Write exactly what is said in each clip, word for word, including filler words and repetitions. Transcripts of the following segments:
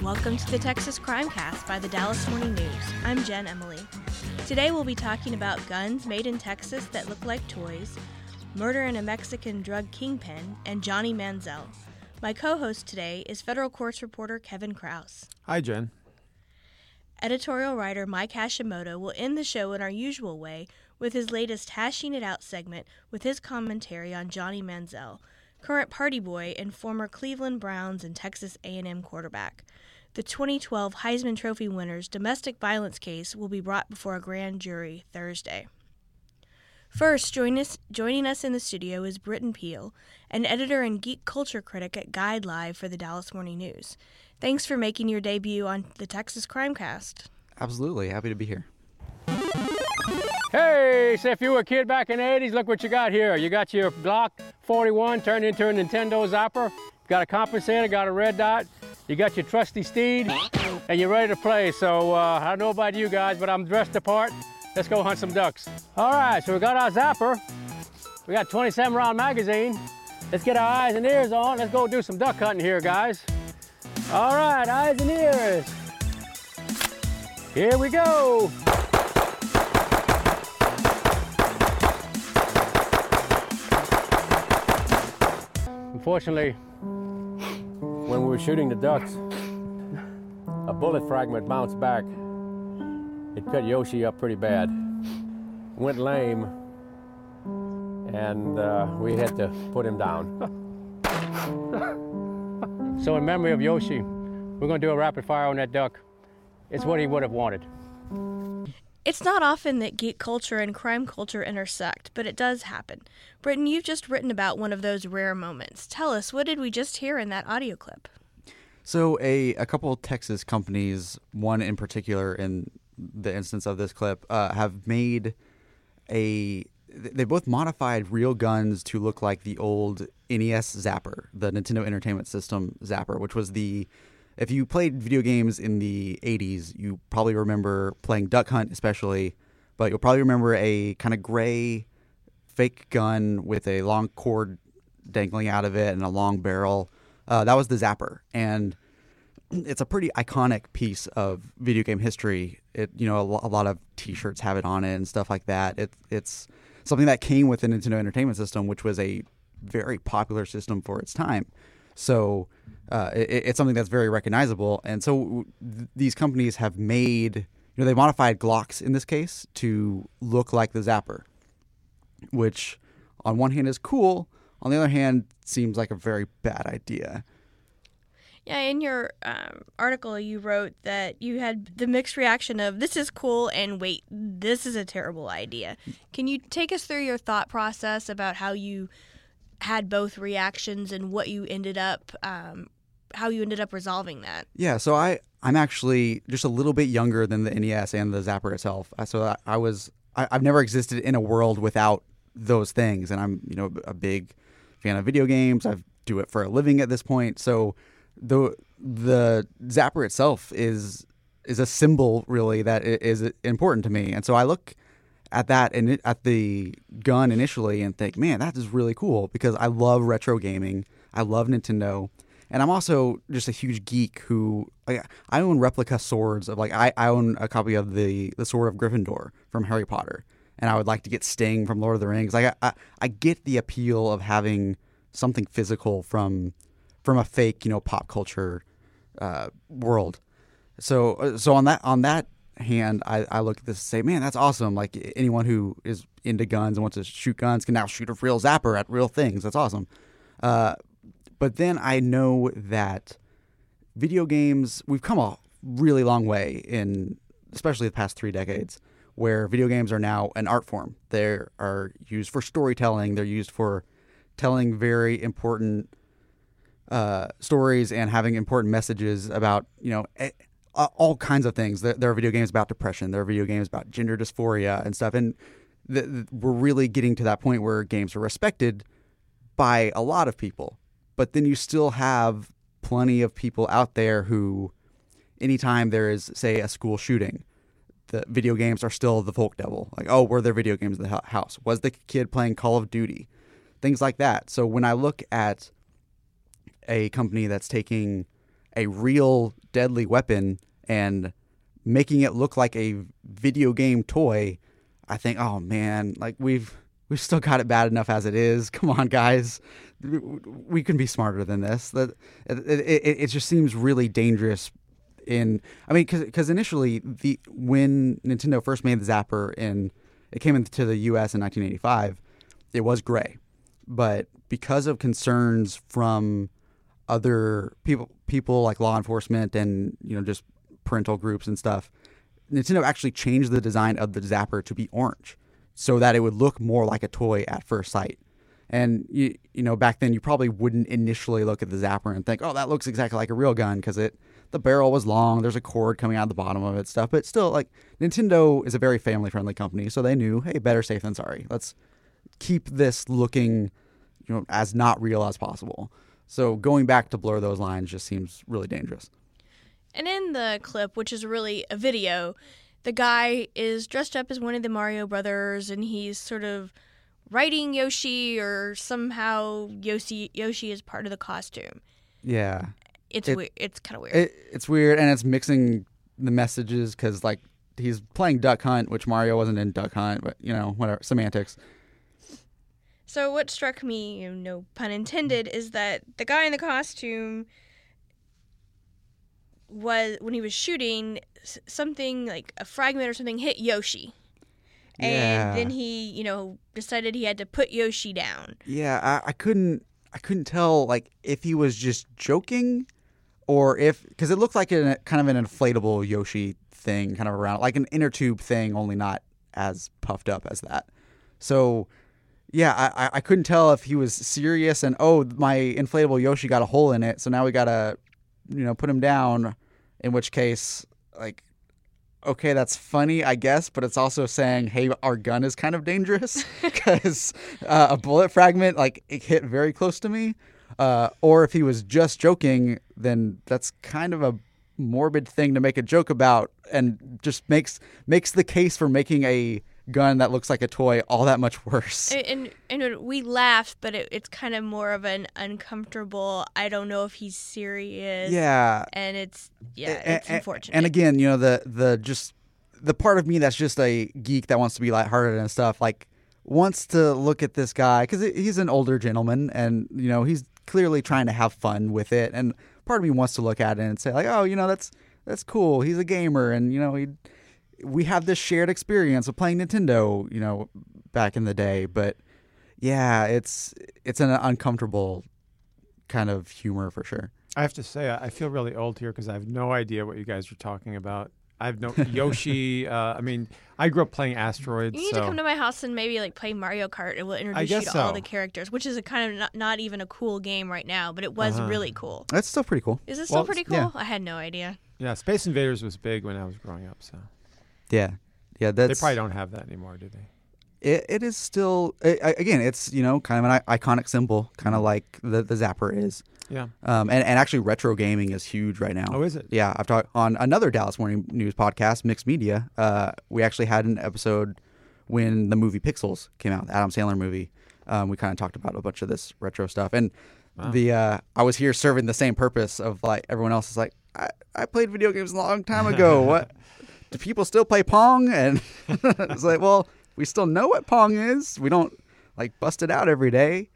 Welcome to the Texas Crimecast by the Dallas Morning News. I'm Jen Emily. Today we'll be talking about guns made in Texas that look like toys, murder in a Mexican drug kingpin, and Johnny Manziel. My co-host today is federal courts reporter Kevin Krause. Hi, Jen. Editorial writer Mike Hashimoto will end the show in our usual way with his latest Hashing It Out segment with his commentary on Johnny Manziel, current party boy and former Cleveland Browns and Texas A and M quarterback. The twenty twelve Heisman Trophy winner's domestic violence case will be brought before a grand jury Thursday. First, join us, joining us in the studio is Britton Peel, an editor and geek culture critic at Guide Live for the Dallas Morning News. Thanks for making your debut on the Texas Crimecast. Absolutely. Happy to be here. Hey, so if you were a kid back in the eighties, look what you got here. You got your Glock forty-one turned into a Nintendo Zapper. Got a compensator, got a red dot. You got your trusty steed, and you're ready to play. So uh, I don't know about you guys, but I'm dressed apart. Let's go hunt some ducks. All right, so we got our Zapper. We got twenty-seven round magazine. Let's get our eyes and ears on. Let's go do some duck hunting here, guys. All right, eyes and ears. Here we go. Unfortunately, when we were shooting the ducks, a bullet fragment bounced back. It cut Yoshi up pretty bad. Went lame, and uh, we had to put him down. So in memory of Yoshi, we're gonna do a rapid fire on that duck. It's what he would have wanted. It's not often that geek culture and crime culture intersect, but it does happen. Britton, you've just written about one of those rare moments. Tell us, what did we just hear in that audio clip? So a, a couple of Texas companies, one in particular in the instance of this clip, uh, have made a... They both modified real guns to look like the old N E S Zapper, the Nintendo Entertainment System Zapper, which was the... If you played video games in the eighties, you probably remember playing Duck Hunt especially, but you'll probably remember a kind of gray fake gun with a long cord dangling out of it and a long barrel. Uh, that was the Zapper, and it's a pretty iconic piece of video game history. It, you know, a, lo- a lot of T-shirts have it on it and stuff like that. It, it's something that came with the Nintendo Entertainment System, which was a very popular system for its time. So uh, it, it's something that's very recognizable. And so th- these companies have made, you know, they modified Glocks in this case to look like the Zapper, which on one hand is cool. On the other hand, seems like a very bad idea. Yeah, in your um, article, you wrote that you had the mixed reaction of, this is cool, and wait, this is a terrible idea. Can you take us through your thought process about how you had both reactions and what you ended up, um, how you ended up resolving that? Yeah, so I, I'm actually just a little bit younger than the N E S and the Zapper itself. So I, I was, I, I've never existed in a world without those things, and I'm, you know, a big fan of video games. I do it for a living at this point. So the the Zapper itself is is a symbol really that is important to me, and so I look at that and at the gun initially and think, man, that is really cool because I love retro gaming. I love Nintendo. And I'm also just a huge geek who, like, I own replica swords of, like, I, I own a copy of the, the Sword of Gryffindor from Harry Potter. And I would like to get Sting from Lord of the Rings. Like, I, I, I get the appeal of having something physical from from a fake, you know, pop culture uh, world. So so on that on that hand, I, I look at this and say, man, that's awesome. Like, anyone who is into guns and wants to shoot guns can now shoot a real Zapper at real things. That's awesome. Uh, but then I know that video games, we've come a really long way in, especially the past three decades, where video games are now an art form. They are used for storytelling. They're used for telling very important uh, stories and having important messages about, you know, all kinds of things. There are video games about depression. There are video games about gender dysphoria and stuff. And the, the, we're really getting to that point where games are respected by a lot of people. But then you still have plenty of people out there who, anytime there is, say, a school shooting, the video games are still the folk devil. Like, oh, were there video games in the house? Was the kid playing Call of Duty? Things like that. So when I look at a company that's taking a real deadly weapon and making it look like a video game toy, I think, oh man, like we've we've still got it bad enough as it is. Come on, guys, we can be smarter than this. That it, it, it just seems really dangerous. In I mean, because initially the when Nintendo first made the Zapper and it came into the U S in nineteen eighty-five, it was gray, but because of concerns from other people, people like law enforcement and you know just parental groups and stuff, Nintendo actually changed the design of the Zapper to be orange so that it would look more like a toy at first sight. And you, you know back then you probably wouldn't initially look at the Zapper and think, oh, that looks exactly like a real gun because it the barrel was long, there's a cord coming out of the bottom of it, stuff. But still, like Nintendo is a very family friendly company, so they knew, hey, better safe than sorry. Let's keep this looking, you know, as not real as possible. So going back to blur those lines just seems really dangerous. And in the clip, which is really a video, the guy is dressed up as one of the Mario brothers, and he's sort of riding Yoshi, or somehow Yoshi Yoshi is part of the costume. Yeah. It's it, we- It's kind of weird. It, it's weird, and it's mixing the messages because, like, he's playing Duck Hunt, which Mario wasn't in Duck Hunt, but, you know, whatever, semantics. So what struck me, no pun intended, is that the guy in the costume was, when he was shooting, something like a fragment or something hit Yoshi. And Yeah. then he, you know, decided he had to put Yoshi down. Yeah, I, I couldn't, I couldn't tell, like, if he was just joking or if, because it looked like a kind of an inflatable Yoshi thing, kind of around, like an inner tube thing, only not as puffed up as that. So, yeah, I, I couldn't tell if he was serious and, oh, my inflatable Yoshi got a hole in it, so now we gotta, you know, put him down. In which case, like, okay, that's funny, I guess, but it's also saying, hey, our gun is kind of dangerous because uh, a bullet fragment, like, it hit very close to me. Uh, or if he was just joking, then that's kind of a morbid thing to make a joke about, and just makes makes the case for making a gun that looks like a toy all that much worse. And and, and we laughed, but it, it's kind of more of an uncomfortable, I don't know if he's serious. Yeah. And it's, yeah, A- it's a- unfortunate. And again, you know, the the just the part of me that's just a geek that wants to be lighthearted and stuff, like, wants to look at this guy because he's an older gentleman, and you know he's clearly trying to have fun with it. And part of me wants to look at it and say, like, oh, you know, that's that's cool. He's a gamer, and you know, he we have this shared experience of playing Nintendo, you know, back in the day. But yeah, it's it's an uncomfortable kind of humor for sure. I have to say, I feel really old here because I have no idea what you guys are talking about. I have no Yoshi. Uh, I mean, I grew up playing Asteroids. You need so. to come to my house and maybe like play Mario Kart, and we'll introduce I you guess to so. all the characters, which is a kind of not, not even a cool game right now, but it was Uh-huh. really cool. That's still pretty cool. Is it still Well, pretty cool? yeah. I had no idea. Yeah, Space Invaders was big when I was growing up. So Yeah, yeah. That's they probably don't have that anymore, do they? It, it is still it, again. It's you know kind of an i- iconic symbol, kind of like the the Zapper is. Yeah. Um, and, and actually, retro gaming is huge right now. Oh, is it? Yeah, I've talked on another Dallas Morning News podcast, Mixed Media. Uh, we actually had an episode when the movie Pixels came out, the Adam Sandler movie. Um, we kind of talked about a bunch of this retro stuff, and Wow. the uh, I was here serving the same purpose of like everyone else is like, I, I played video games a long time ago. What do people still play Pong? And it's like, well, we still know what Pong is. We don't like bust it out every day.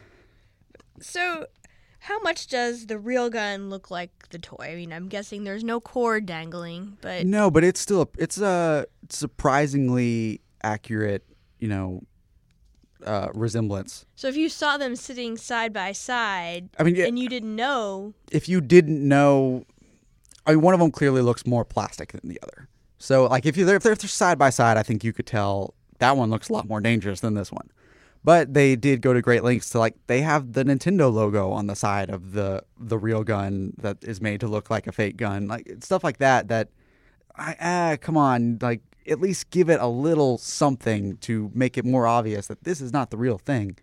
So, how much does the real gun look like the toy? I mean, I'm guessing there's no cord dangling, but No, but it's still a, it's a surprisingly accurate, you know, uh, resemblance. so if you saw them sitting side by side I mean, yeah, and you didn't know, if you didn't know, I mean, one of them clearly looks more plastic than the other. So, like, if you if they're, if they're side by side, I think you could tell that one looks a lot more dangerous than this one. But they did go to great lengths to like they have the Nintendo logo on the side of the the real gun that is made to look like a fake gun, like stuff like that. That I ah come on, like at least give it a little something to make it more obvious that this is not the real thing.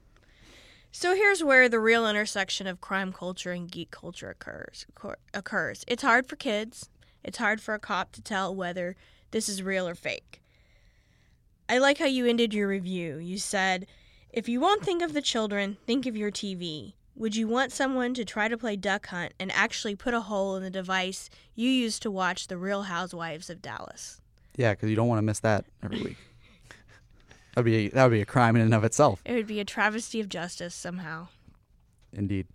So here's where the real intersection of crime culture and geek culture occurs. occurs. It's hard for kids. It's hard for a cop to tell whether this is real or fake. I like how you ended your review. You said, if you won't think of the children, think of your T V. Would you want someone to try to play Duck Hunt and actually put a hole in the device you use to watch The Real Housewives of Dallas? Yeah, because you don't want to miss that every week. That'd be a, that would be a crime in and of itself. It would be a travesty of justice somehow. Indeed.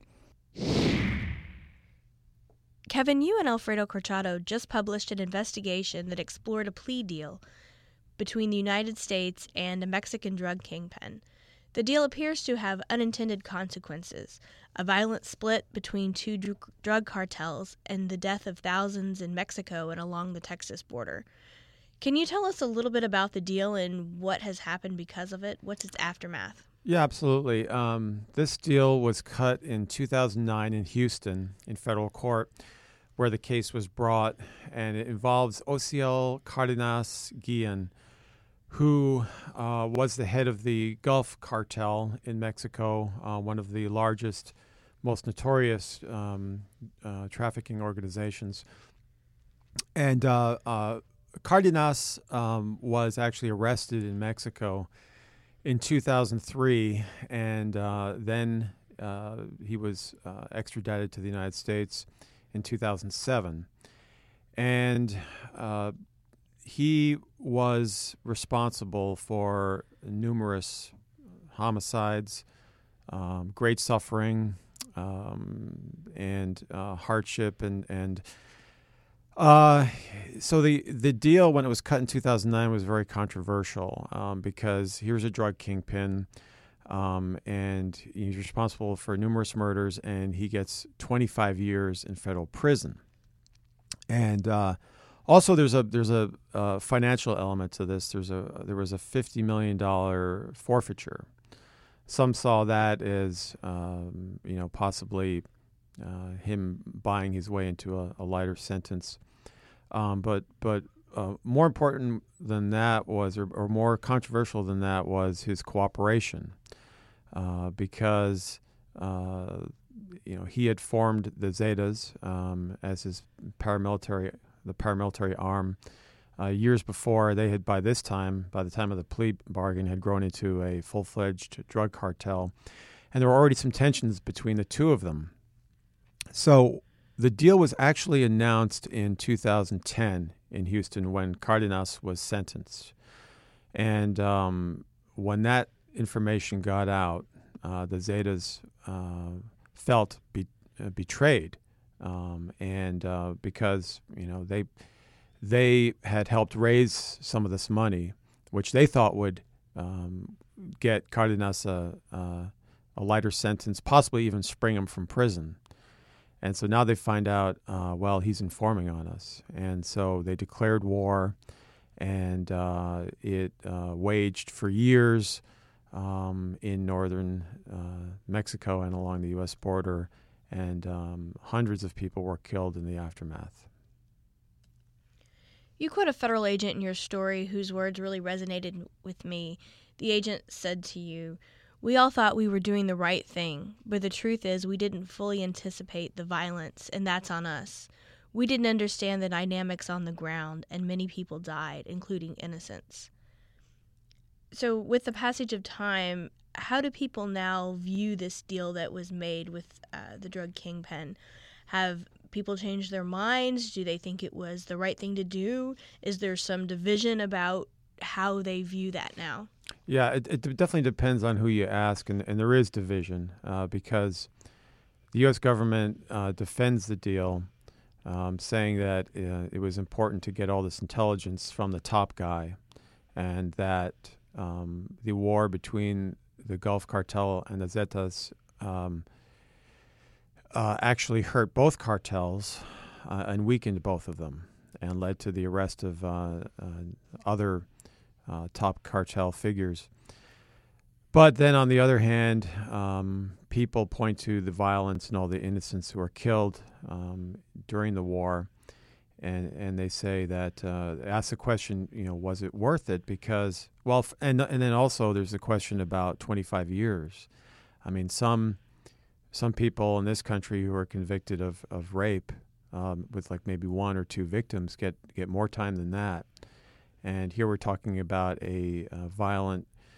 Kevin, you and Alfredo Corchado just published an investigation that explored a plea deal between the United States and a Mexican drug kingpin. The deal appears to have unintended consequences, a violent split between two dr- drug cartels, and the death of thousands in Mexico and along the Texas border. Can you tell us a little bit about the deal and what has happened because of it? What's its aftermath? Yeah, absolutely. Um, this deal was cut in two thousand nine in Houston in federal court, where the case was brought, and it involves Ociel Cardenas Guillen, who uh, was the head of the Gulf Cartel in Mexico, uh, one of the largest, most notorious um, uh, trafficking organizations. And uh, uh, Cardenas um, was actually arrested in Mexico in two thousand three, and uh, then uh, he was uh, extradited to the United States in two thousand seven. And uh, he was responsible for numerous homicides, um, great suffering, um, and uh, hardship, and and uh, so the the deal when it was cut in two thousand nine was very controversial um, because here's a drug kingpin, um, and he's responsible for numerous murders, and he gets twenty-five years in federal prison, and uh, also there's a there's a uh, financial element to this. There's a there was a fifty million dollars forfeiture. Some saw that as um, you know possibly uh, him buying his way into a, a lighter sentence. Um, but but uh, more important than that was, or, or more controversial than that, was his cooperation, uh, because uh, you know he had formed the Zetas um, as his paramilitary, the paramilitary arm. Uh, years before, they had by this time, by the time of the plea bargain, had grown into a full-fledged drug cartel, and there were already some tensions between the two of them. So the deal was actually announced in two thousand ten in Houston when Cardenas was sentenced. And um, when that information got out, uh, the Zetas uh, felt be- uh, betrayed. Um, and uh, because, you know, they they had helped raise some of this money, which they thought would um, get Cardenas a, a, a lighter sentence, possibly even spring him from prison. And so now they find out, uh, well, he's informing on us. And so they declared war, and uh, it uh, waged for years um, in northern uh, Mexico and along the U S border, and um, hundreds of people were killed in the aftermath. You quote a federal agent in your story whose words really resonated with me. The agent said to you, "We all thought we were doing the right thing, but the truth is we didn't fully anticipate the violence, and that's on us. We didn't understand the dynamics on the ground, and many people died, including innocents." So with the passage of time, how do people now view this deal that was made with uh, the drug kingpin? Have people changed their minds? Do they think it was the right thing to do? Is there some division about how they view that now? Yeah, it, it definitely depends on who you ask, and, and there is division uh, because the U S government uh, defends the deal, um, saying that uh, it was important to get all this intelligence from the top guy, and that um, the war between the Gulf Cartel and the Zetas um, uh, actually hurt both cartels uh, and weakened both of them, and led to the arrest of uh, uh, other Uh, top cartel figures. But then on the other hand, um, people point to the violence and all the innocents who were killed um, during the war, and and they say that uh, ask the question, you know, was it worth it? Because well, f- and and then also there's the question about twenty-five years. I mean, some some people in this country who are convicted of of rape um, with like maybe one or two victims get get more time than that. And here we're talking about a, a violent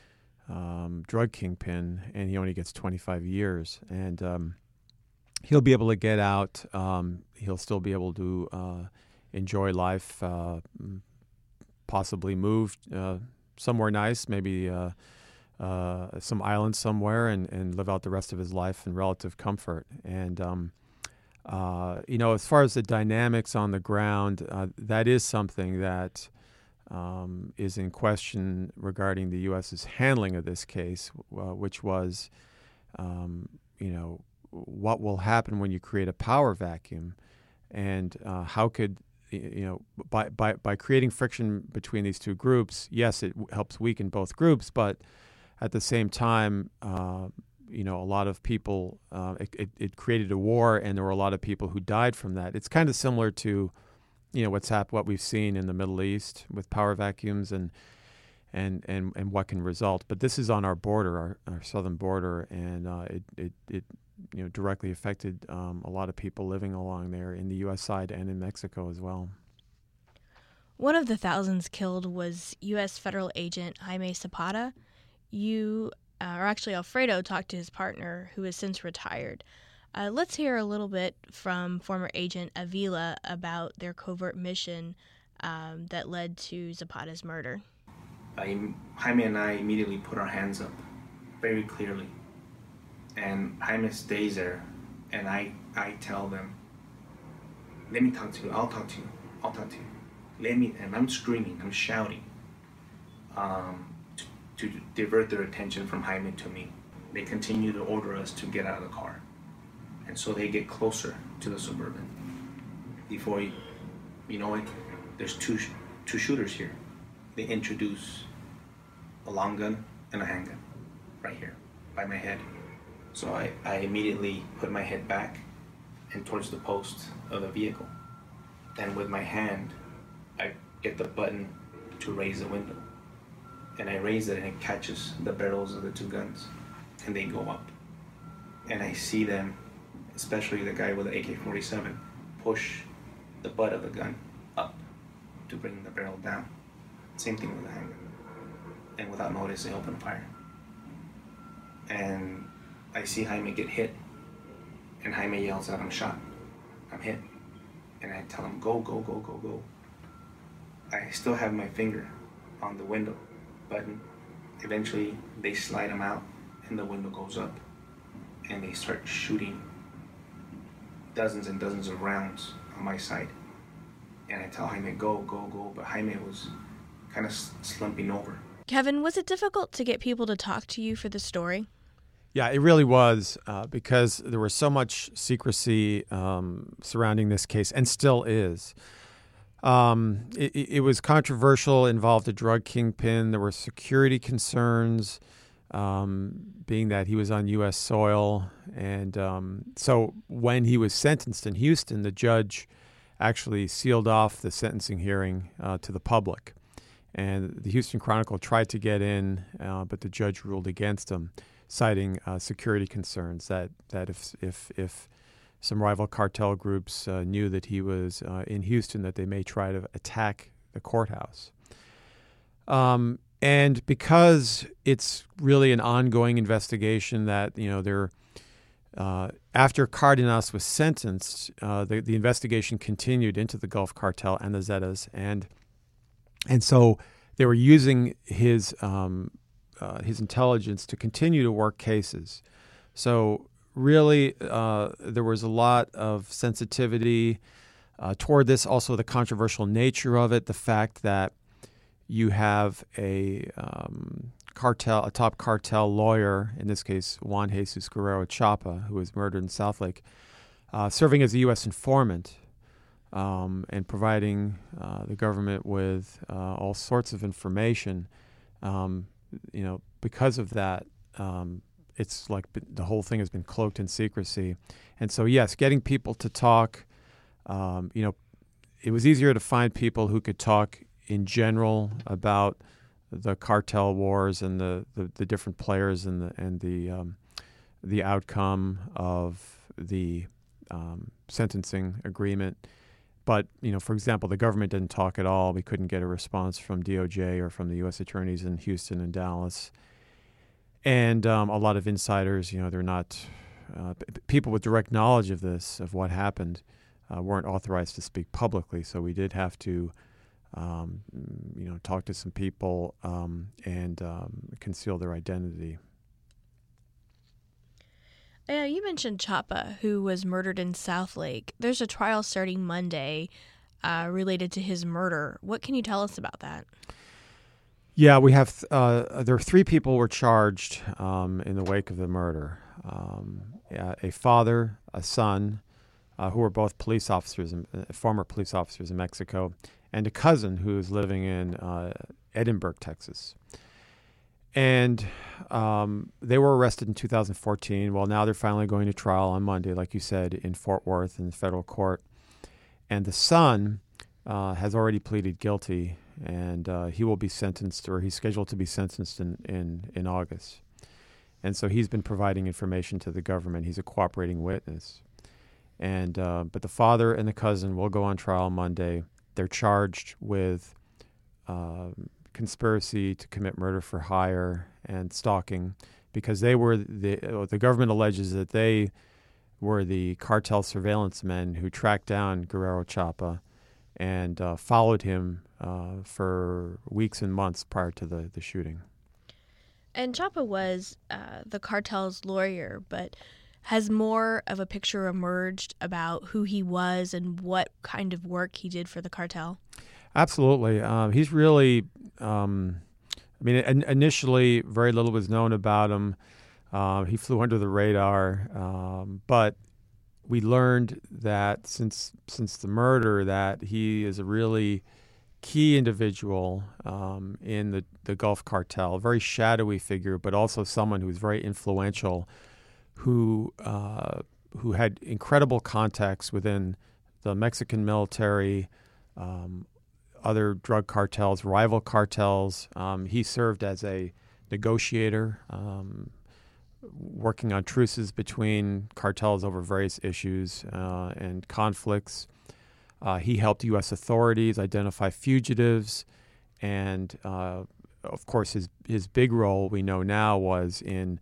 um, drug kingpin, and he only gets twenty-five years. And um, he'll be able to get out. Um, he'll still be able to uh, enjoy life, uh, possibly move uh, somewhere nice, maybe uh, uh, some island somewhere, and, and live out the rest of his life in relative comfort. And um, uh, you know, as far as the dynamics on the ground, uh, that is something that um, is in question regarding the U S's handling of this case, uh, which was, um, you know, what will happen when you create a power vacuum, and uh, how could, you know, by, by, by creating friction between these two groups, yes, it w- helps weaken both groups, but at the same time, uh, you know, a lot of people, uh, it, it, it created a war, and there were a lot of people who died from that. It's kind of similar to, you know, what's hap- what we've seen in the Middle East with power vacuums and and, and, and what can result. But this is on our border, our, our southern border, and uh, it, it, it you know, directly affected um, a lot of people living along there in the U S side and in Mexico as well. One of the thousands killed was U S federal agent Jaime Zapata. You, uh, or actually Alfredo, talked to his partner, who has since retired. Uh, let's hear a little bit from former agent Avila about their covert mission um, that led to Zapata's murder. I, Jaime and I immediately put our hands up very clearly. And Jaime stays there, and I, I tell them, let me talk to you, I'll talk to you, I'll talk to you. Let me, and I'm screaming, I'm shouting um, to, to divert their attention from Jaime to me. They continue to order us to get out of the car. And so they get closer to the Suburban. Before you, you know it, there's two two shooters here. They introduce a long gun and a handgun right here by my head. So I, I immediately put my head back and towards the post of the vehicle. And with my hand, I get the button to raise the window. And I raise it, and it catches the barrels of the two guns, and they go up. And I see them, especially the guy with the A K forty-seven, push the butt of the gun up to bring the barrel down. Same thing with the handgun. And without notice, they open fire. And I see Jaime get hit, and Jaime yells out, I'm shot, I'm hit. And I tell him, go, go, go, go, go. I still have my finger on the window button. Eventually, they slide him out, and the window goes up, and they start shooting dozens and dozens of rounds on my side. And I tell Jaime, go, go, go, but Jaime was kind of slumping over. Kevin, was it difficult to get people to talk to you for the story? Yeah, it really was, uh, because there was so much secrecy um, surrounding this case, and still is. Um, it, it was controversial, involved a drug kingpin. There were security concerns, um, being that he was on U S soil. And um, so when he was sentenced in Houston, the judge actually sealed off the sentencing hearing uh, to the public. And the Houston Chronicle tried to get in, uh, but the judge ruled against him, citing uh, security concerns that, that if if if some rival cartel groups uh, knew that he was uh, in Houston, that they may try to attack the courthouse. Um, and because it's really an ongoing investigation that, you know, they're, uh, after Cardenas was sentenced, uh, the, the investigation continued into the Gulf Cartel and the Zetas. And, and so they were using his um, uh, his intelligence to continue to work cases. So really, uh, there was a lot of sensitivity uh, toward this. Also, the controversial nature of it, the fact that you have a um, cartel, a top cartel lawyer, in this case Juan Jesus Guerrero Chapa, who was murdered in Southlake, uh, serving as a U S informant um, and providing uh, the government with uh, all sorts of information. Um, you know, because of that, um, it's like the whole thing has been cloaked in secrecy. And so, yes, getting people to talk, um, you know, it was easier to find people who could talk in general about the cartel wars and the, the, the different players and the and the um, the outcome of the um, sentencing agreement. But, you know, for example, the government didn't talk at all. We couldn't get a response from D O J or from the U S attorneys in Houston and Dallas. And um, a lot of insiders, you know, they're not uh, p- people with direct knowledge of this, of what happened, uh, weren't authorized to speak publicly. So we did have to, um, you know, talk to some people um, and um, conceal their identity. Yeah, you mentioned Chapa, who was murdered in Southlake. There's a trial starting Monday uh, related to his murder. What can you tell us about that? Yeah, we have. Uh, there are three people were charged um, in the wake of the murder: um, a father, a son, uh, who were both police officers, in, uh, former police officers in Mexico, and a cousin who is living in uh, Edinburgh, Texas. And um, they were arrested in two thousand fourteen. Well, now they're finally going to trial on Monday, like you said, in Fort Worth in the federal court. And the son uh, has already pleaded guilty, and uh, he will be sentenced, or he's scheduled to be sentenced in, in, in August. And so he's been providing information to the government. He's a cooperating witness. And uh, but the father and the cousin will go on trial Monday. They're charged with Uh, conspiracy to commit murder for hire and stalking, because they were the the government alleges that they were the cartel surveillance men who tracked down Guerrero Chapa and uh, followed him uh, for weeks and months prior to the, the shooting. And Chapa was uh, the cartel's lawyer, but has more of a picture emerged about who he was and what kind of work he did for the cartel? Absolutely. Uh, he's really, um, I mean, in, initially very little was known about him. Uh, he flew under the radar, um, but we learned that since since the murder that he is a really key individual um, in the, the Gulf Cartel, a very shadowy figure, but also someone who's very influential, who uh, who had incredible contacts within the Mexican military, um, other drug cartels, rival cartels. Um, he served as a negotiator, um, working on truces between cartels over various issues uh, and conflicts. Uh, he helped U S authorities identify fugitives, and uh, of course his his big role, we know now, was in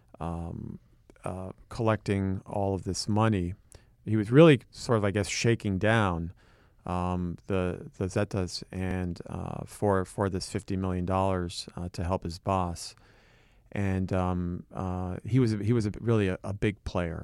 um, uh, collecting all of this money. He was really sort of, I guess, shaking down um, the the Zetas and uh, for for this fifty million dollars uh, to help his boss, and um, uh, he was he was a, really a, a big player.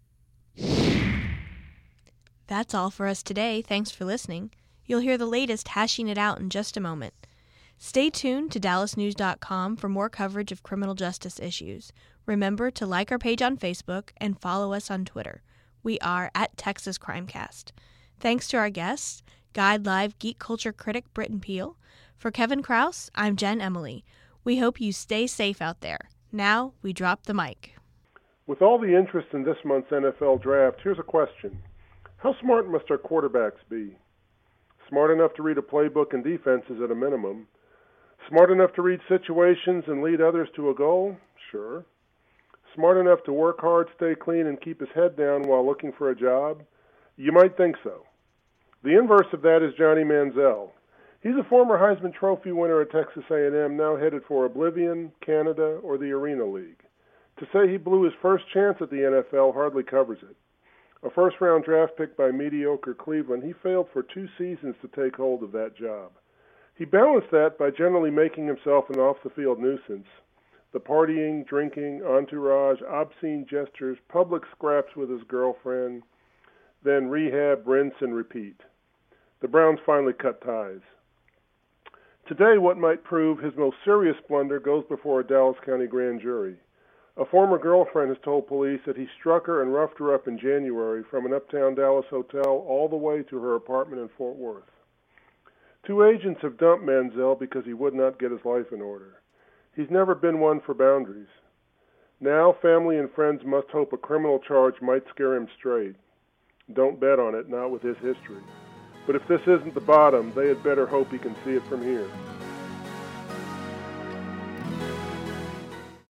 That's all for us today. Thanks for listening. You'll hear the latest Hashing It Out in just a moment. Stay tuned to Dallas News dot com for more coverage of criminal justice issues. Remember to like our page on Facebook and follow us on Twitter. We are at Texas Crimecast. Thanks to our guests, Guide Live geek culture critic Britton Peel. For Kevin Krause, I'm Jen Emily. We hope you stay safe out there. Now we drop the mic. With all the interest in this month's N F L draft, here's a question. How smart must our quarterbacks be? Smart enough to read a playbook and defenses at a minimum. Smart enough to read situations and lead others to a goal? Sure. Smart enough to work hard, stay clean, and keep his head down while looking for a job? You might think so. The inverse of that is Johnny Manziel. He's a former Heisman Trophy winner at Texas A and M, now headed for Oblivion, Canada, or the Arena League. To say he blew his first chance at the N F L hardly covers it. A first-round draft pick by mediocre Cleveland, he failed for two seasons to take hold of that job. He balanced that by generally making himself an off-the-field nuisance. The partying, drinking, entourage, obscene gestures, public scraps with his girlfriend, then rehab, rinse, and repeat. The Browns finally cut ties. Today, what might prove his most serious blunder goes before a Dallas County grand jury. A former girlfriend has told police that he struck her and roughed her up in January from an uptown Dallas hotel all the way to her apartment in Fort Worth. Two agents have dumped Manziel because he would not get his life in order. He's never been one for boundaries. Now, family and friends must hope a criminal charge might scare him straight. Don't bet on it, not with his history. But if this isn't the bottom, they had better hope he can see it from here.